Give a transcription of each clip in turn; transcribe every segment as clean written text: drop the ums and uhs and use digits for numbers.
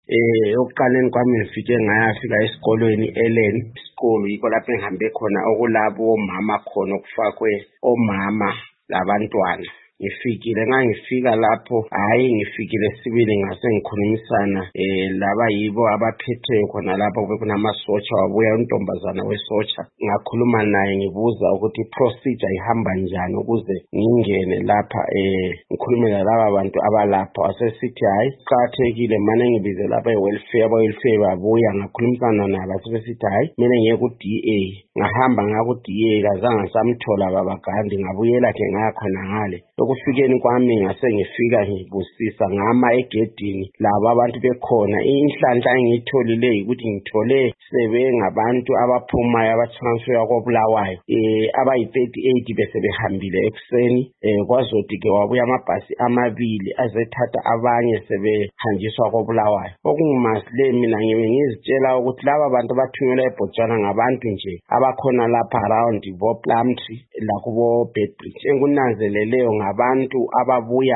Okuqaleni kwami ngifike ngayafika esikolweni Ellen School, yikho lapho engihambe khona okulabo omama khona okufakwe omama labantwana. Ngangifika lapho, ngifikile sibili ngase ngikhulumisana laba yibo abaphetheyo khona lapho kunamasotsha, wabuya untombazana wesotsha. Ngakhuluma naye ngibuza ukuthi procedure ihamba njani ukuze ngingene lapha ngikhulume lalaba bantu abalapha. Wasesithi kuqakathekile manje ngibize lapha welfare babuya, ngakhulumisana nabo asebesithi mina ngiye ku DA. Ngahamba ngaku DA, kazange samthola baba Gandhi, ngabuyela ke ngaya khona ngale. Ukufikeni kwami ngase ngifika ngibusisa ngama egedini labo abantu bekhona. Inhlanhla engiyitholile ukuthi ngithole sebengabantu abaphumayo abatransfer koBulawayo abayi-38 bese behambile ekuseni. Kwazothi ke wabuya amabhasi amabili azethatha abanye sebehanjiswa koBulawayo. Okungimasihle mina ngibe ngizitshela ukuthi laba bantu bathunyelwa eBotswana ngabantu nje abakhona lapha around Plumtree lakubo Bedbridge. Engunanzeleleyo ngabantu ababuya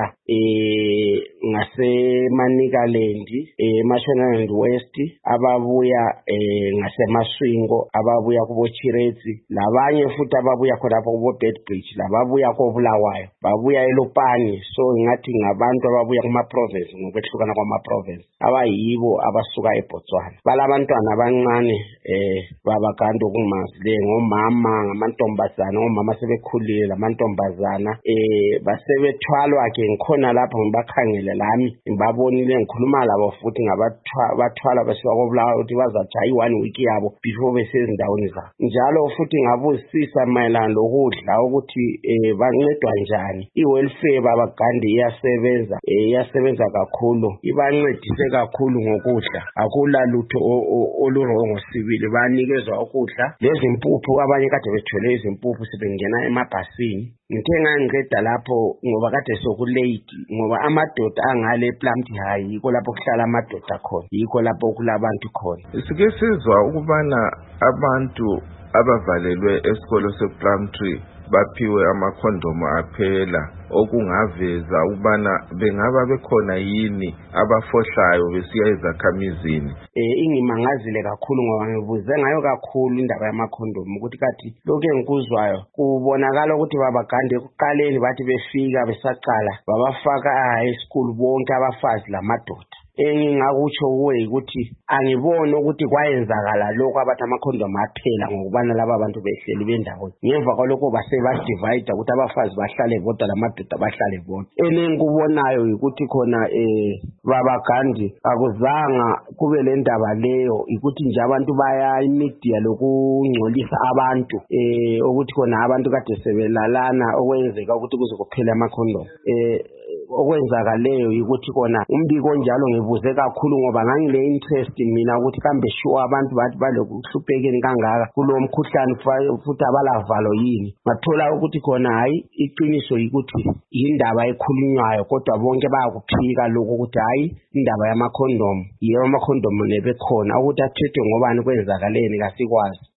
ngaseManicaland, eMashonaland West, ababuya ngaseMaswingo, ababuya kubo Chiretsi, labanye futhi ababuya khonapho kubo Bedbridge, lababuya koBulawayo, babuya eLupane. So ngathi ngabantu ababuya kuma-province ngokwehlukana kwama-province abayibo abasuka eBotswana. Balabantwana abancane baba Gandhi okungimazileyo ngomama, ngamantombazana, omama sebekhulile lamantombazana basebethwalwa ke ngikhona lapho ngibakhangele lami ngibabonile, ngikhuluma labo futhi ngabathwala basiwa koBulawayo ukuthi bazathi 1 week yabo before besezindaweni zabo. Njalo futhi ngabuzisisa mayelana lokudla ukuthi bancedwa njani. I-welfare baba Gandhi iyasebenza kakhulu, ibancedise kakhulu ngokudla, akula lutho olurongo sibili, banikezwa ukudla. Lezi impuphu abanye kade bethwele izimpuphu sebengena emabhasini. Ngithe ngangiqeda lapho ngoba kade sokulate, ngoba amadoda angale ePlumtree High yikho lapho kuhlala amadoda khona, yikho lapho kulabantu khona. Sike sizwa ukubana abantu abavalelwe esikolo sePlumtree baphiwe amakhondomu aphela, okungaveza ukubana bengaba bekhona yini abafohlayo besiya ezakhamizini. Ingimangazile kakhulu ngoba ngibuze ngayo kakhulu indaba yamakhondomu ukuthi kathi lokho engikuzwayo kubonakala ukuthi baba Gandhi ekuqaleni bathi befika besaqala babafaka e-school bonke abafazi lamadoda. Engingakutsho kuwe ukuthi angiboni ukuthi kwayenzakala lokho abathi amakhondomu aphela ngokubana laba abantu behleli bendawo. Ngemva kwalokho base badivide ukuthi abafazi bahlale bodwa lamadoda bahlale bodwa. Engikubonayo ukuthi khona baba Gandhi akuzanga kube le ndaba leyo, ukuthi nje abantu baya imedia lokungcolisa abantu ukuthi khona abantu kade sebelalana okwenzeka ukuthi kuze kuphela amakhondomu. Okwenzakaleyo ukuthi kona umbiko onjalo ngibuze kakhulu ngoba ngangile interest mina ukuthi kambe sure abantu bathi balokuhluphekeni kangaka kulo mkhuhlane futhi abalavalo yini. Bathola ukuthi khona iqiniso ukuthi indaba ekhulunywayo, kodwa bonke bayakuphika lokho ukuthi indaba yamakhondomu, yebo amakhondomu nebekhona, ukuthi athethwe ngobani kwenzakaleni kasikwazi.